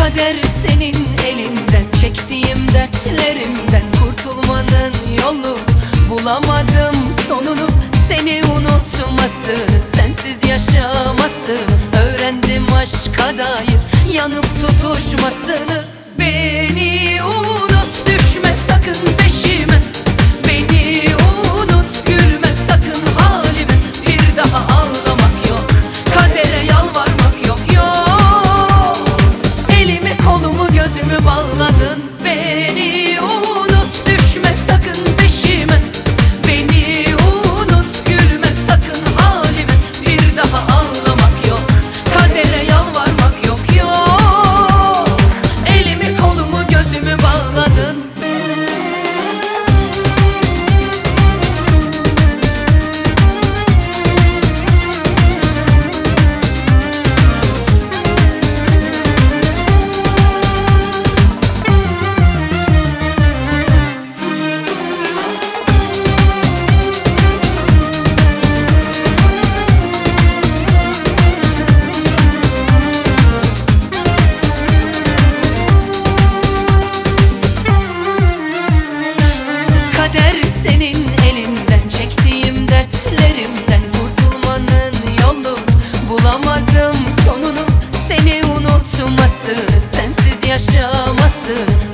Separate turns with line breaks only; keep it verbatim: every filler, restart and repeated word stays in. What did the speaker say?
Kader senin elinden, çektiğim dertlerimden kurtulmanın yolu. Bulamadım sonunu, seni unutmasını, sensiz yaşamasını. Öğrendim aşka dair yanıp tutuşmasını. Beni unut, düşme sakın peşime. Beni unut, gülme sakın halime. Bir daha ağlamak yok, kadere yalvarmak yok, yok. Elimi kolumu gözümü bağladın. Beni unut, düşme sakın peşime. Beni unut, gülme sakın halime. Bir daha ağlamak yok, kadere yalvarmak yok, yok. Elimi kolumu gözümü bağladın. Kader senin elinden, çektiğim dertlerimden kurtulmanın yolu. Bulamadım sonunu, seni unutmasını, sensiz yaşamasını.